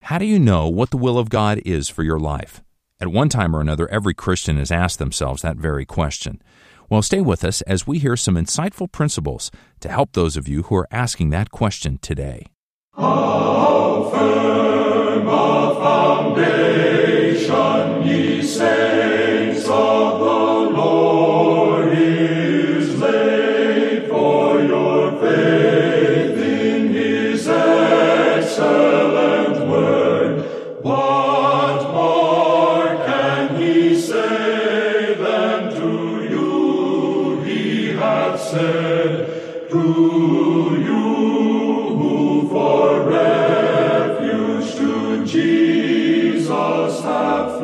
How do you know what the will of God is for your life? At one time or another, every Christian has asked themselves that very question. Well, stay with us as we hear some insightful principles to help those of you who are asking that question today. How firm a foundation, ye saints of the Lord, is laid for your faith in His excellent word. What more can He say than to you He hath said, to you who for refuge to Jesus have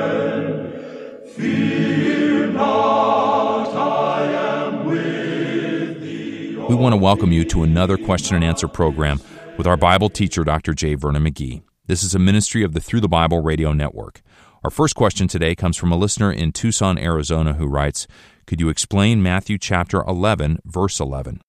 fled? Fear not, I am with thee. We want to welcome you to another question and answer program with our Bible teacher, Dr. J. Vernon McGee. This is a ministry of the Through the Bible Radio Network. Our first question today comes from a listener in Tucson, Arizona, who writes, could you explain Matthew chapter 11, verse 11?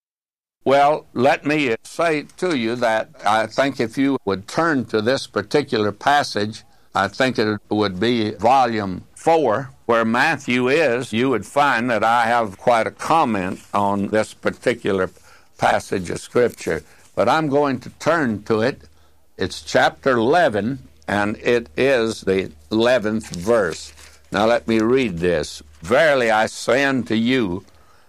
Well, let me say to you that I think if you would turn to this particular passage, I think it would be volume 4, where Matthew is, you would find that I have quite a comment on this particular passage of Scripture. But I'm going to turn to it. It's chapter 11, and it is the 11th verse. Now let me read this. Verily I say unto you,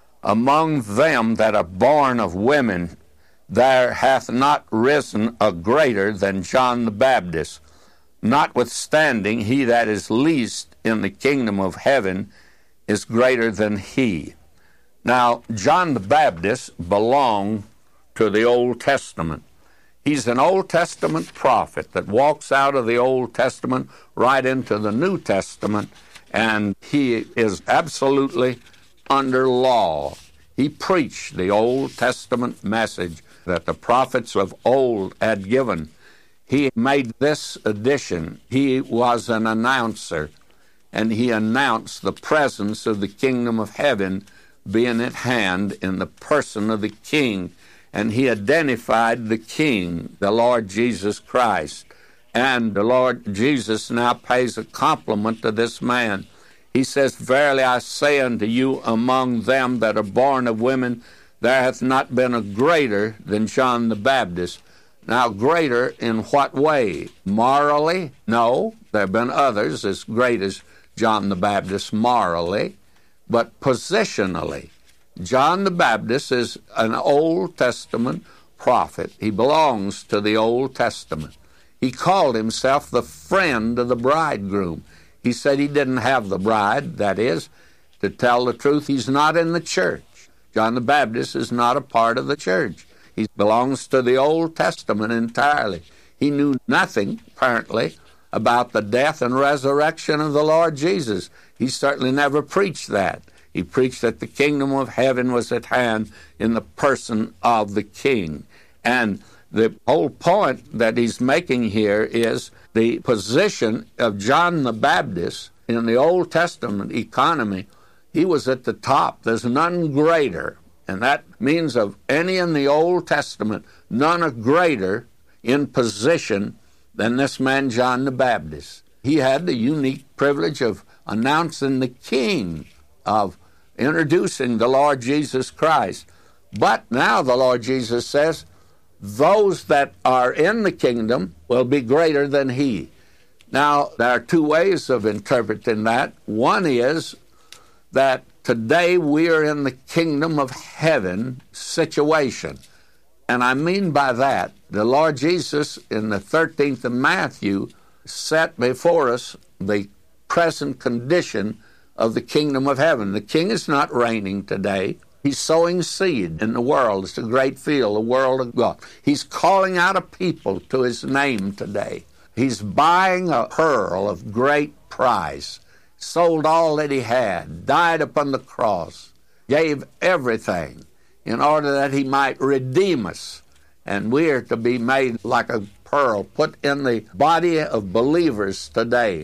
among them that are born of women, there hath not risen a greater than John the Baptist. Notwithstanding, he that is least in the kingdom of heaven is greater than he. Now, John the Baptist belonged to the Old Testament. He's an Old Testament prophet that walks out of the Old Testament right into the New Testament, and he is absolutely under law. He preached the Old Testament message that the prophets of old had given. He made this addition. He was an announcer, and he announced the presence of the kingdom of heaven being at hand in the person of the King. And he identified the King, the Lord Jesus Christ. And the Lord Jesus now pays a compliment to this man. He says, verily I say unto you, among them that are born of women, there hath not been a greater than John the Baptist. Now, greater in what way? Morally? No, there have been others as great as John the Baptist morally, but positionally. John the Baptist is an Old Testament prophet. He belongs to the Old Testament. He called himself the friend of the bridegroom. He said he didn't have the bride, that is, to tell the truth, he's not in the church. John the Baptist is not a part of the church. He belongs to the Old Testament entirely. He knew nothing, apparently, about the death and resurrection of the Lord Jesus. He certainly never preached that. He preached that the kingdom of heaven was at hand in the person of the King. And the whole point that he's making here is the position of John the Baptist in the Old Testament economy. He was at the top. There's none greater. And that means of any in the Old Testament, none are greater in position than this man, John the Baptist. He had the unique privilege of announcing the King, of introducing the Lord Jesus Christ. But now the Lord Jesus says, those that are in the kingdom will be greater than he. Now, there are two ways of interpreting that. One is that today we are in the kingdom of heaven situation. And I mean by that, the Lord Jesus in the 13th of Matthew set before us the present condition of the kingdom of heaven. The king is not reigning today. He's sowing seed in the world. It's a great field, the world of God. He's calling out a people to his name today. He's buying a pearl of great price, sold all that he had, died upon the cross, gave everything in order that he might redeem us. And we are to be made like a pearl, put in the body of believers today.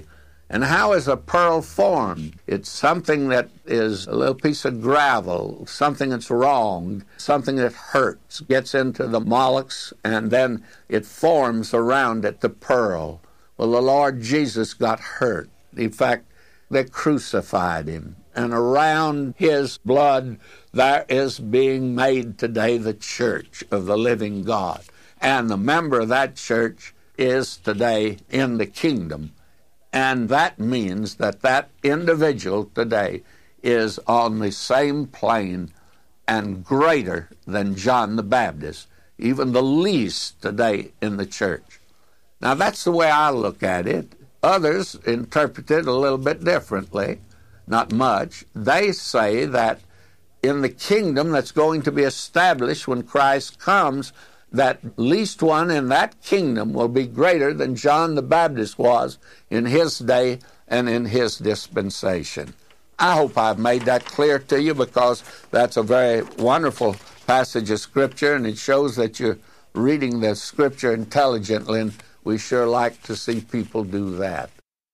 And how is a pearl formed? It's something that is a little piece of gravel, something that's wrong, something that hurts, gets into the mollusks, and then it forms around it the pearl. Well, the Lord Jesus got hurt. In fact, they crucified him. And around his blood, there is being made today the church of the living God. And the member of that church is today in the kingdom. And that means that that individual today is on the same plane and greater than John the Baptist, even the least today in the church. Now, that's the way I look at it. Others interpret it a little bit differently, not much. They say that in the kingdom that's going to be established when Christ comes, that least one in that kingdom will be greater than John the Baptist was in his day and in his dispensation. I hope I've made that clear to you, because that's a very wonderful passage of Scripture, and it shows that you're reading the Scripture intelligently, and we sure like to see people do that.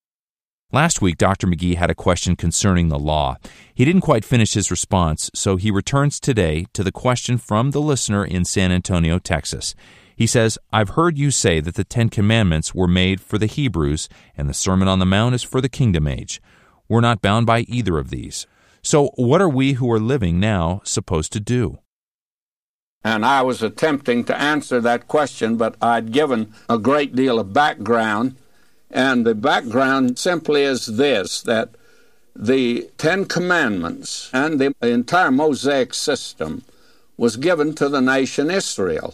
Last week, Dr. McGee had a question concerning the law. He didn't quite finish his response, so he returns today to the question from the listener in San Antonio, Texas. He says, I've heard you say that the Ten Commandments were made for the Hebrews, and the Sermon on the Mount is for the kingdom age. We're not bound by either of these. So what are we who are living now supposed to do? And I was attempting to answer that question, but I'd given a great deal of background. And the background simply is this, that the Ten Commandments and the entire Mosaic system was given to the nation Israel.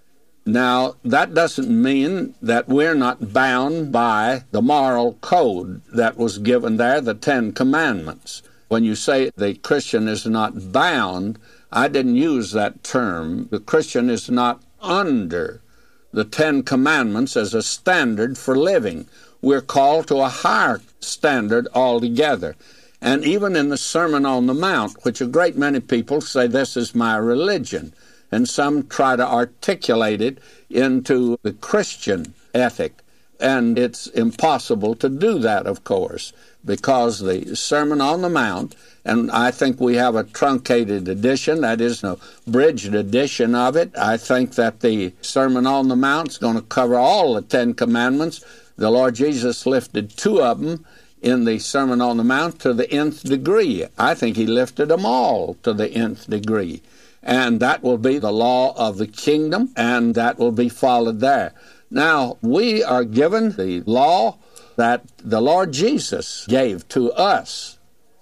Now, that doesn't mean that we're not bound by the moral code that was given there, the Ten Commandments. When you say the Christian is not bound, I didn't use that term. The Christian is not under the Ten Commandments as a standard for living. We're called to a higher standard altogether. And even in the Sermon on the Mount, which a great many people say this is my religion, and some try to articulate it into the Christian ethic. And it's impossible to do that, of course, because the Sermon on the Mount, and I think we have a truncated edition, that is, no bridged edition of it. I think that the Sermon on the Mount is going to cover all the Ten Commandments. The Lord Jesus lifted two of them in the Sermon on the Mount to the nth degree. I think he lifted them all to the nth degree. And that will be the law of the kingdom, and that will be followed there. Now, we are given the law that the Lord Jesus gave to us.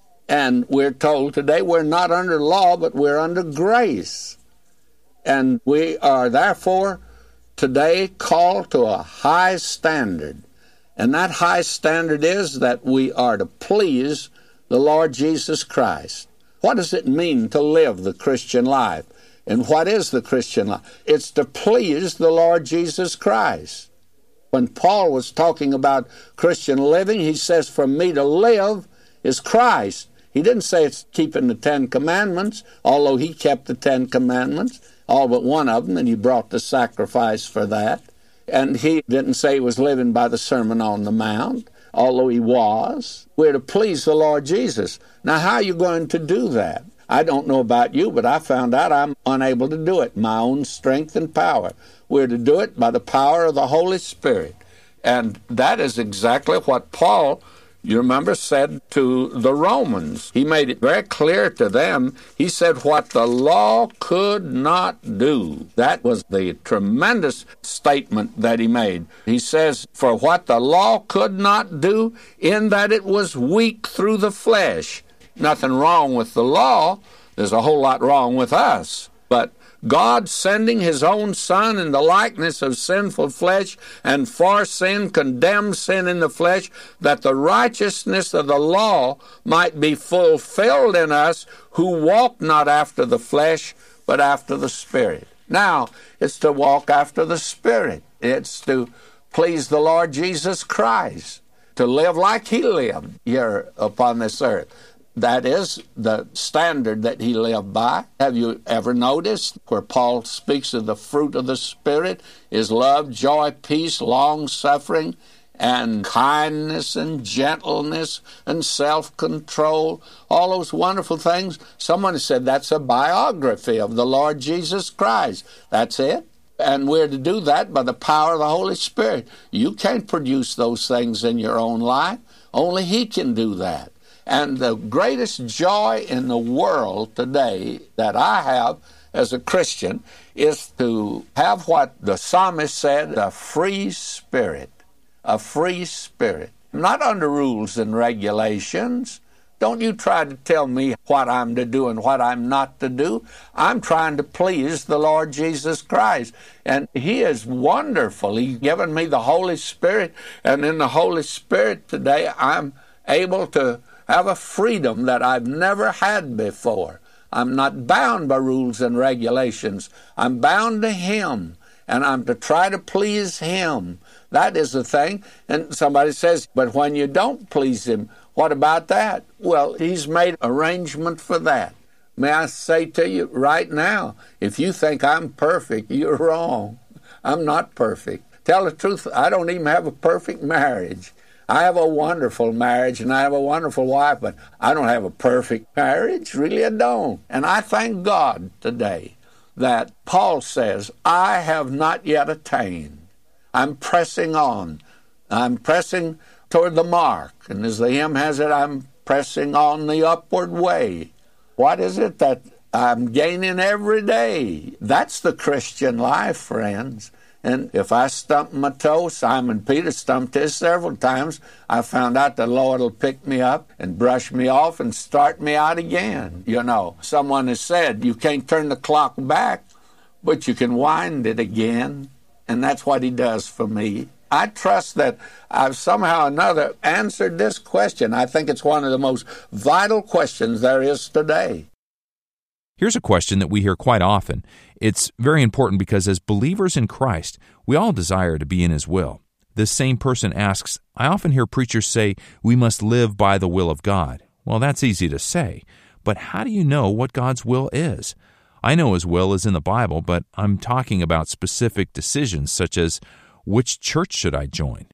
And we're told today we're not under law, but we're under grace. And we are therefore today called to a high standard. And that high standard is that we are to please the Lord Jesus Christ. What does it mean to live the Christian life? And what is the Christian life? It's to please the Lord Jesus Christ. When Paul was talking about Christian living, he says, for me to live is Christ. He didn't say it's keeping the Ten Commandments, although he kept the Ten Commandments, all but one of them, and he brought the sacrifice for that. And he didn't say he was living by the Sermon on the Mount, although he was. We're to please the Lord Jesus. Now, how are you going to do that? I don't know about you, but I found out I'm unable to do it in my own strength and power. We're to do it by the power of the Holy Spirit. And that is exactly what Paul, you remember, said to the Romans. He made it very clear to them. He said what the law could not do. That was the tremendous statement that he made. He says, for what the law could not do, in that it was weak through the flesh. Nothing wrong with the law. There's a whole lot wrong with us. But God sending his own Son in the likeness of sinful flesh, and for sin condemned sin in the flesh, that the righteousness of the law might be fulfilled in us who walk not after the flesh, but after the Spirit. Now, it's to walk after the Spirit. It's to please the Lord Jesus Christ, to live like he lived here upon this earth. That is the standard that he lived by. Have you ever noticed where Paul speaks of the fruit of the Spirit is love, joy, peace, long-suffering, and kindness and gentleness and self-control, all those wonderful things. Someone said that's a biography of the Lord Jesus Christ. That's it. And we're to do that by the power of the Holy Spirit. You can't produce those things in your own life. Only He can do that. And the greatest joy in the world today that I have as a Christian is to have what the psalmist said, a free spirit. A free spirit. Not under rules and regulations. Don't you try to tell me what I'm to do and what I'm not to do. I'm trying to please the Lord Jesus Christ. And He is wonderful. He's given me the Holy Spirit. And in the Holy Spirit today, I'm able to have a freedom that I've never had before. I'm not bound by rules and regulations. I'm bound to Him. And I'm to try to please Him. That is the thing. And somebody says, but when you don't please Him, what about that? Well, He's made arrangement for that. May I say to you right now, if you think I'm perfect, you're wrong. I'm not perfect. Tell the truth, I don't even have a perfect marriage. I have a wonderful marriage and I have a wonderful wife, but I don't have a perfect marriage. Really, I don't. And I thank God today that Paul says, I have not yet attained. I'm pressing on. I'm pressing toward the mark. And as the hymn has it, I'm pressing on the upward way. What is it that I'm gaining every day? That's the Christian life, friends. And if I stump my toe, Simon Peter stumped his several times, I found out the Lord will pick me up and brush me off and start me out again. You know, someone has said you can't turn the clock back, but you can wind it again. And that's what He does for me. I trust that I've somehow or another answered this question. I think it's one of the most vital questions there is today. Here's a question that we hear quite often. It's very important because as believers in Christ, we all desire to be in His will. This same person asks, I often hear preachers say, we must live by the will of God. Well, that's easy to say, but how do you know what God's will is? I know His will is in the Bible, but I'm talking about specific decisions such as, which church should I join?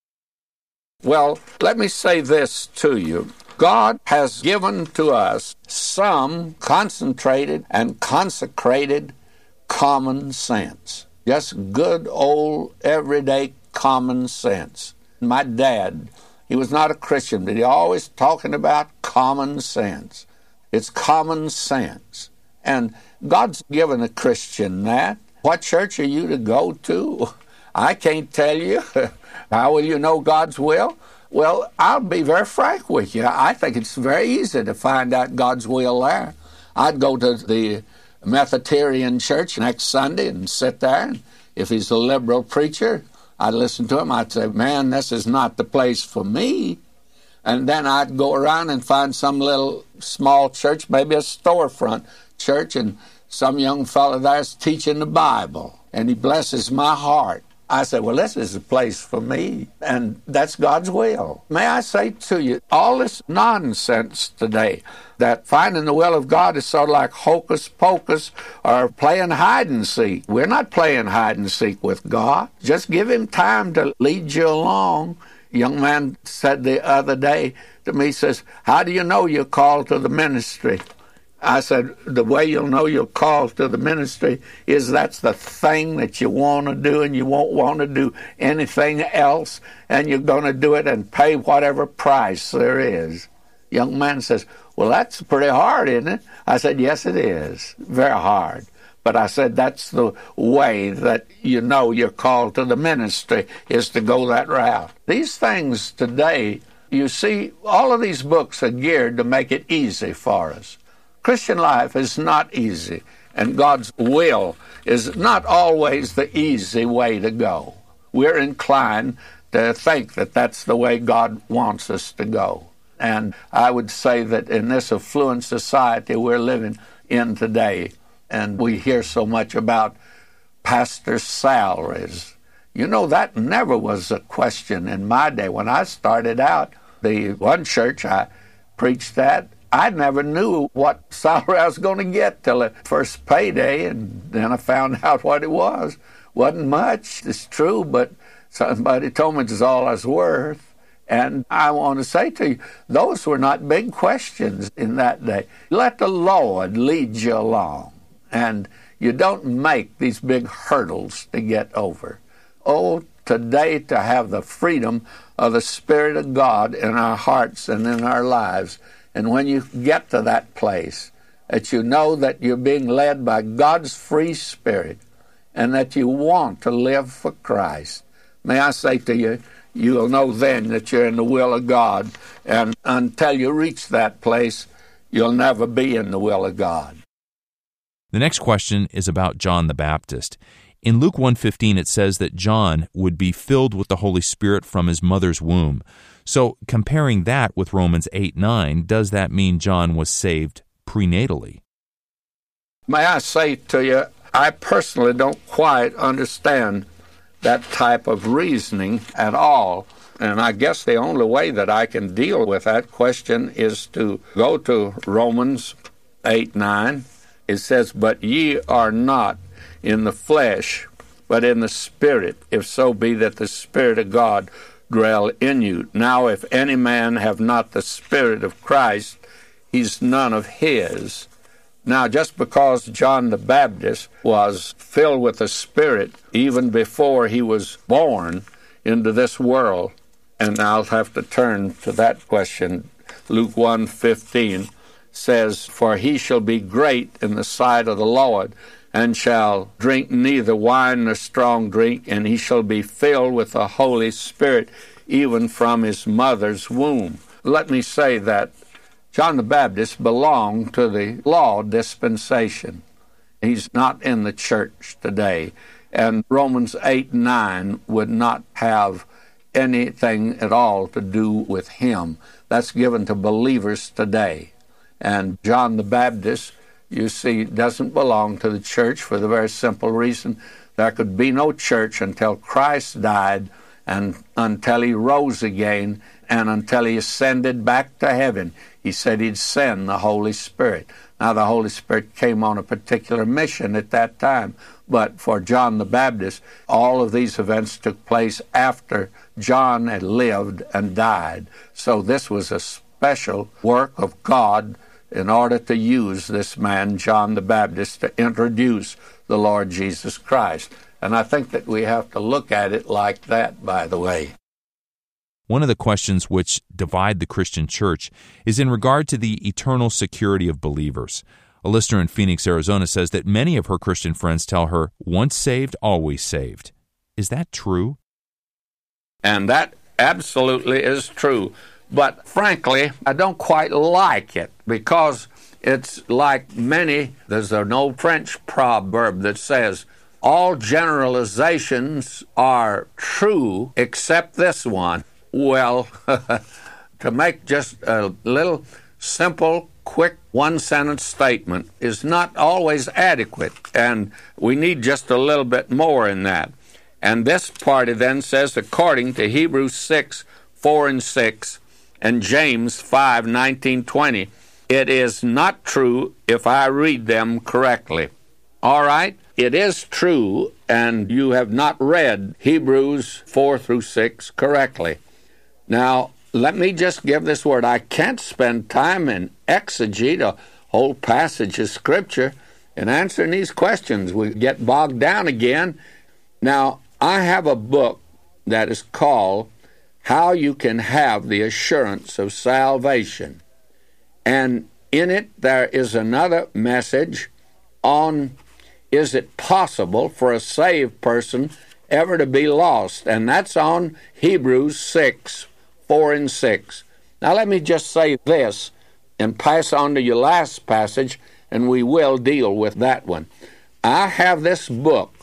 Well, let me say this to you. God has given to us some concentrated and consecrated common sense. Just good old everyday common sense. My dad, he was not a Christian, but he always talking about common sense. It's common sense. And God's given a Christian that. What church are you to go to? I can't tell you. How will you know God's will? Well, I'll be very frank with you. I think it's very easy to find out God's will there. I'd go to the Methoditarian church next Sunday and sit there. And if he's a liberal preacher, I'd listen to him. I'd say, man, this is not the place for me. And then I'd go around and find some little small church, maybe a storefront church, and some young fellow there's teaching the Bible. And he blesses my heart. I said, well, this is a place for me, and that's God's will. May I say to you, all this nonsense today, that finding the will of God is sort of like hocus pocus or playing hide and seek. We're not playing hide and seek with God. Just give Him time to lead you along. A young man said the other day to me, says, how do you know you're called to the ministry? I said, the way you'll know you're called to the ministry is that's the thing that you want to do, and you won't want to do anything else, and you're going to do it and pay whatever price there is. Young man says, well, that's pretty hard, isn't it? I said, yes, it is. Very hard. But I said, that's the way that you know you're called to the ministry, is to go that route. These things today, you see, all of these books are geared to make it easy for us. Christian life is not easy, and God's will is not always the easy way to go. We're inclined to think that that's the way God wants us to go. And I would say that in this affluent society we're living in today, and we hear so much about pastors' salaries. You know, that never was a question in my day. When I started out, the one church I preached at, I never knew what salary I was going to get till the first payday, and then I found out what it was. Wasn't much, it's true, but Somebody told me it's all I was worth. And I want to say to you, those were not big questions in that day. Let the Lord lead you along. And you don't make these big hurdles to get over. Oh, today to have the freedom of the Spirit of God in our hearts and in our lives. And when you get to that place, that you know that you're being led by God's free Spirit and that you want to live for Christ. May I say to you, you'll know then that you're in the will of God. And until you reach that place, you'll never be in the will of God. The next question is about John the Baptist. In Luke 1:15, it says that John would be filled with the Holy Spirit from his mother's womb. So comparing that with Romans 8:9, does that mean John was saved prenatally? May I say to you, I personally don't quite understand that type of reasoning at all. And I guess the only way that I can deal with that question is to go to Romans 8:9. It says, "But ye are not in the flesh, but in the Spirit, if so be that the Spirit of God dwell in you. Now if any man have not the Spirit of Christ, he's none of his." Now, just because John the Baptist was filled with the Spirit even before he was born into this world, and I'll have to turn to that question. Luke 1:15 says, "For he shall be great in the sight of the Lord, and shall drink neither wine nor strong drink, and he shall be filled with the Holy Spirit even from his mother's womb." Let me say that John the Baptist belonged to the law dispensation. He's not in the church today. And Romans 8:9 would not have anything at all to do with him. That's given to believers today. And John the Baptist, you see, doesn't belong to the church for the very simple reason there could be no church until Christ died and until he rose again and until he ascended back to heaven. He said he'd send the Holy Spirit. Now, the Holy Spirit came on a particular mission at that time, but for John the Baptist, all of these events took place after John had lived and died. So this was a special work of God in order to use this man, John the Baptist, to introduce the Lord Jesus Christ. And I think that we have to look at it like that, by the way. One of the questions which divide the Christian church is in regard to the eternal security of believers. A listener in Phoenix, Arizona says that many of her Christian friends tell her, once saved, always saved. Is that true? And that absolutely is true. But frankly, I don't quite like it because it's like many, there's an old French proverb that says, all generalizations are true except this one. Well, to make just a little simple, quick, one-sentence statement is not always adequate, and we need just a little bit more in that. And this party then says, according to Hebrews 6:4 and 6, and James 5:19-20, it is not true if I read them correctly. All right? It is true, and you have not read Hebrews 4-6 correctly. Now, let me just give this word. I can't spend time in exegete a whole passage of Scripture and answering these questions. We get bogged down again. Now, I have a book that is called How You Can Have the Assurance of Salvation. And in it, there is another message on, is it possible for a saved person ever to be lost? And that's on Hebrews 6:4 and 6. Now let me just say this and pass on to your last passage, and we will deal with that one. I have this book,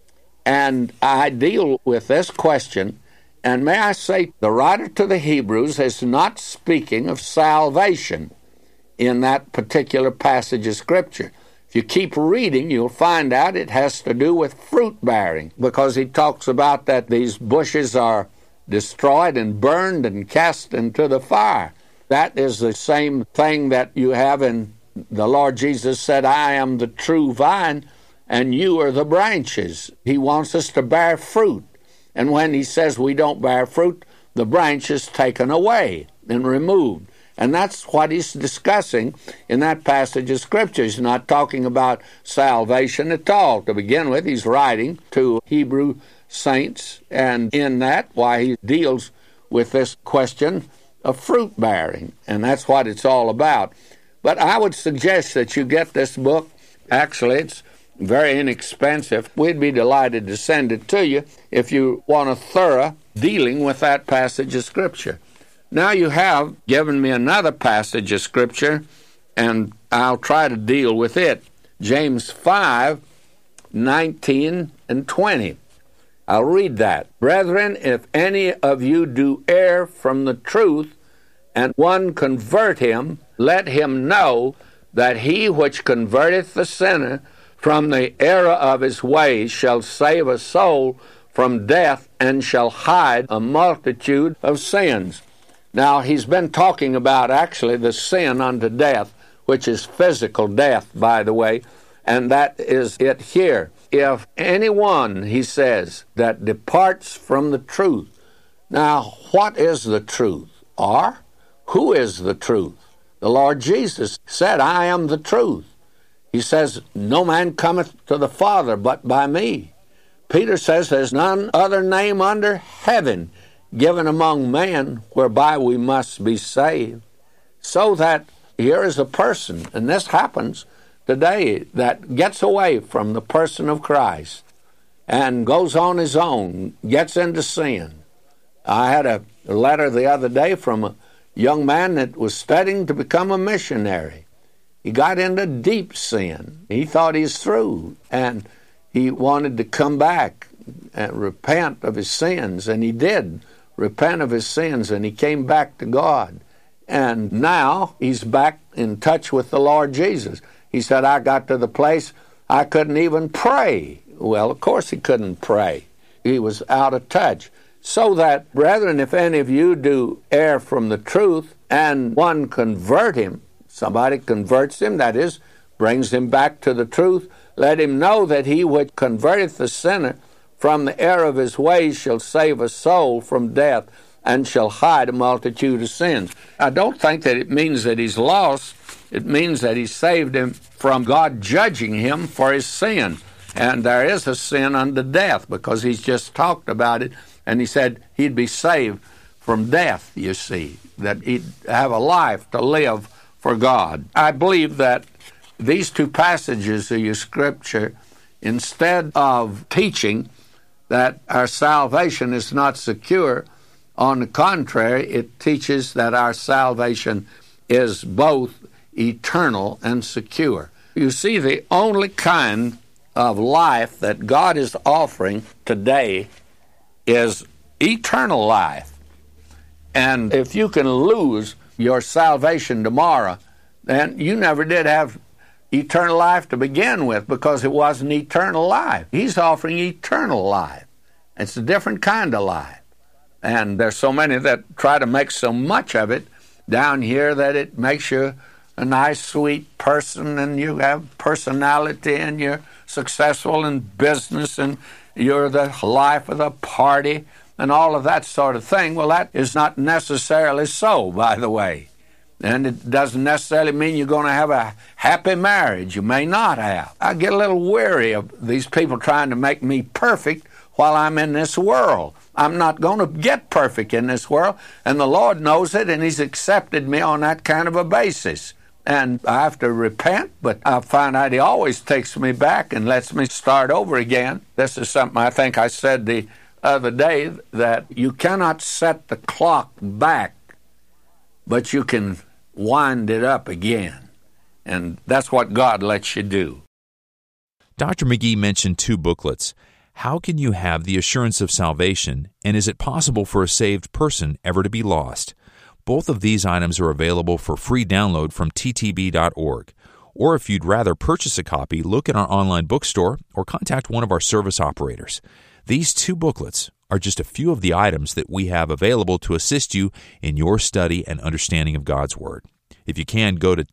and I deal with this question, and may I say, the writer to the Hebrews is not speaking of salvation in that particular passage of Scripture. If you keep reading, you'll find out it has to do with fruit bearing, because he talks about that these bushes are destroyed and burned and cast into the fire. That is the same thing that you have in the Lord Jesus said, I am the true vine, and you are the branches. He wants us to bear fruit. And when he says we don't bear fruit, the branch is taken away and removed. And that's what he's discussing in that passage of Scripture. He's not talking about salvation at all. To begin with, he's writing to Hebrew saints, and in that, why he deals with this question of fruit bearing, and that's what it's all about. But I would suggest that you get this book. Actually, it's very inexpensive. We'd be delighted to send it to you if you want a thorough dealing with that passage of Scripture. Now you have given me another passage of Scripture, and I'll try to deal with it. James 5:19 and 20. I'll read that. Brethren, if any of you do err from the truth, and one convert him, let him know that he which converteth the sinner from the error of his ways shall save a soul from death, and shall hide a multitude of sins. Now, he's been talking about actually the sin unto death, which is physical death, by the way, and that is it here. If anyone, he says, that departs from the truth. Now, what is the truth? Or, who is the truth? The Lord Jesus said, I am the truth. He says, no man cometh to the Father but by me. Peter says, there's none other name under heaven given among men whereby we must be saved. So that here is a person, and this happens today, that gets away from the person of Christ and goes on his own, gets into sin. I had a letter the other day from a young man that was studying to become a missionary. He got into deep sin. He thought he was through, and he wanted to come back and repent of his sins, and he did repent of his sins, and he came back to God. And now he's back in touch with the Lord Jesus. He said, I got to the place I couldn't even pray. Well, of course he couldn't pray. He was out of touch. So that, brethren, if any of you do err from the truth, and one convert him, somebody converts him, that is, brings him back to the truth, let him know that he which converteth the sinner from the error of his ways shall save a soul from death, and shall hide a multitude of sins. I don't think that it means that he's lost. It means that he saved him from God judging him for his sin. And there is a sin unto death, because he's just talked about it, and he said he'd be saved from death, you see, that he'd have a life to live for God. I believe that these two passages of your Scripture, instead of teaching that our salvation is not secure, on the contrary, it teaches that our salvation is both eternal and secure. You see, the only kind of life that God is offering today is eternal life. And if you can lose your salvation tomorrow, then you never did have eternal life to begin with, because it wasn't eternal life. He's offering eternal life. It's a different kind of life. And there's so many that try to make so much of it down here that it makes you a nice, sweet person, and you have personality, and you're successful in business, and you're the life of the party, and all of that sort of thing. Well, that is not necessarily so, by the way. And it doesn't necessarily mean you're going to have a happy marriage. You may not have. I get a little weary of these people trying to make me perfect while I'm in this world. I'm not going to get perfect in this world, and the Lord knows it, and He's accepted me on that kind of a basis. And I have to repent, but I find out He always takes me back and lets me start over again. This is something I think I said the other day, that you cannot set the clock back, but you can wind it up again. And that's what God lets you do. Dr. McGee mentioned two booklets. How can you have the assurance of salvation, and is it possible for a saved person ever to be lost? Both of these items are available for free download from ttb.org. Or if you'd rather purchase a copy, look at our online bookstore or contact one of our service operators. These two booklets are just a few of the items that we have available to assist you in your study and understanding of God's Word. If you can, go to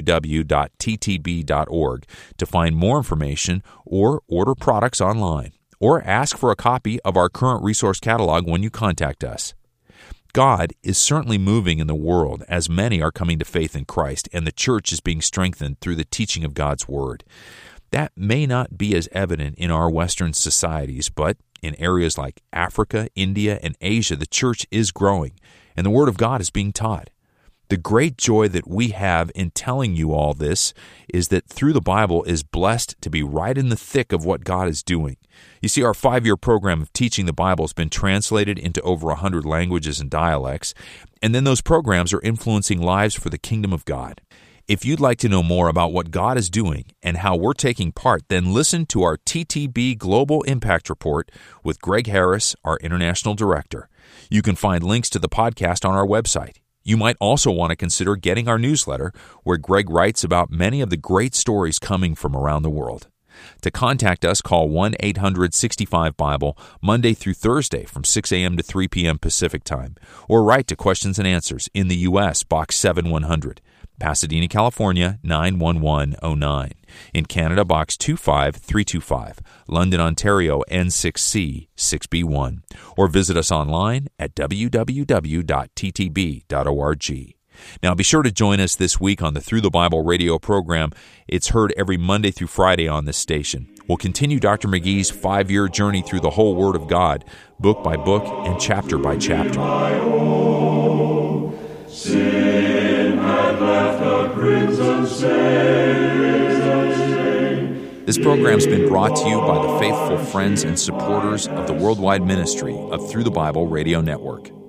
www.ttb.org to find more information or order products online. or ask for a copy of our current resource catalog when you contact us. God is certainly moving in the world as many are coming to faith in Christ, and the church is being strengthened through the teaching of God's Word. That may not be as evident in our Western societies, but in areas like Africa, India, and Asia, the church is growing, and the Word of God is being taught. The great joy that we have in telling you all this is that Through the Bible is blessed to be right in the thick of what God is doing. You see, our 5-year program of teaching the Bible has been translated into over 100 languages and dialects, and then those programs are influencing lives for the kingdom of God. If you'd like to know more about what God is doing and how we're taking part, then listen to our TTB Global Impact Report with Greg Harris, our International Director. You can find links to the podcast on our website. You might also want to consider getting our newsletter, where Greg writes about many of the great stories coming from around the world. To contact us, call 1-800-65-BIBLE Monday through Thursday from 6 a.m. to 3 p.m. Pacific Time, or write to Questions and Answers in the U.S., Box 7100, Pasadena, California, 91109. In Canada, Box 25325, London, Ontario, N6C 6B1. Or visit us online at www.ttb.org. Now, be sure to join us this week on the Through the Bible radio program. It's heard every Monday through Friday on this station. We'll continue Dr. McGee's 5-year journey through the whole Word of God, book by book and chapter by chapter. Sin had left a crimson stain. This program's been brought to you by the faithful friends and supporters of the worldwide ministry of Through the Bible Radio Network.